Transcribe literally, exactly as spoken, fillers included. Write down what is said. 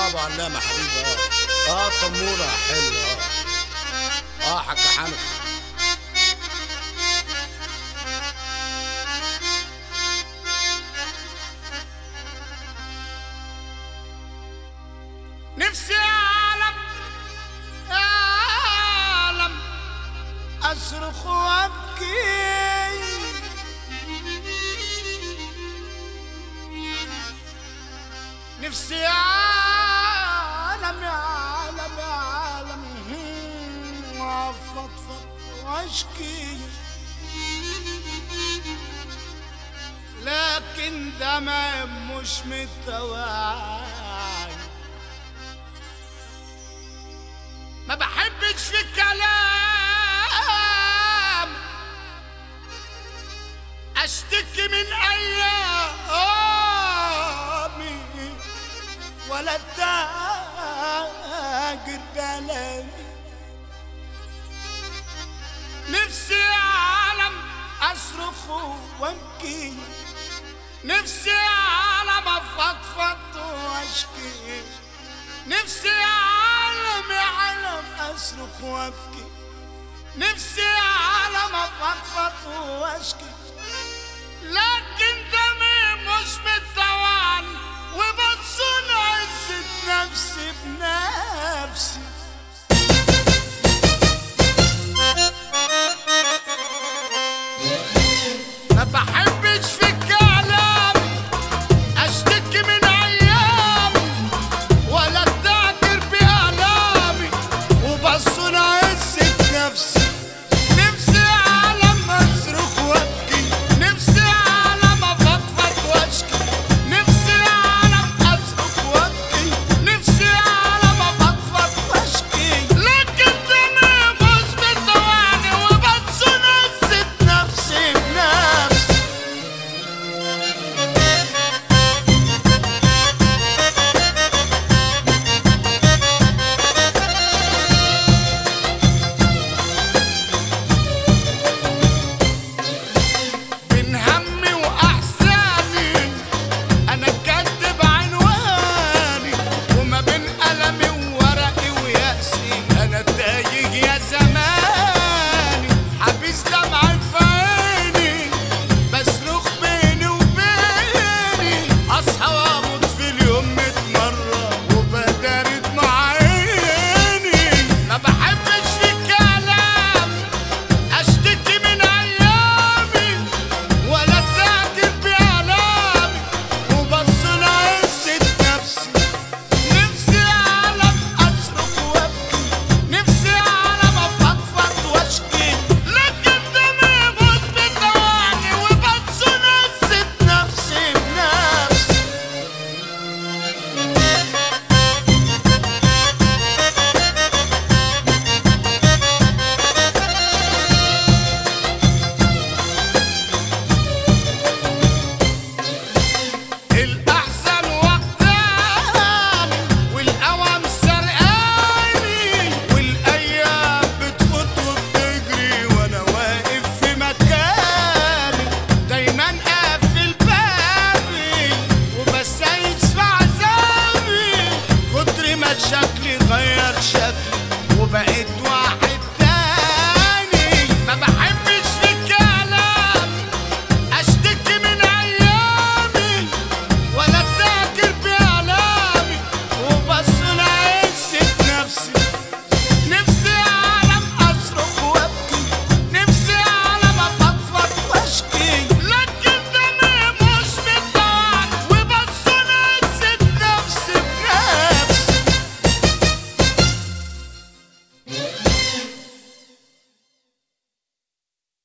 اه ابو علامه حبيبي. اه اه طموره حلوه. اه اه حاج حنفي. نفسي اعلم اعلم اصرخ وابكي، نفسي اعلم اعلم اعلم افضفض واشكي، لكن دمعي مش متوعي. ما بحبش في الكلام اشتكي من ايامي، ولا تاجر بلدي. نفسي اعلم اصرخ وابكي، نفسي اعلم افضفض واشكي، نفسي اعلم اعلم اصرخ وابكي، نفسي اعلم افضفض واشكي، لكن دمي مش مت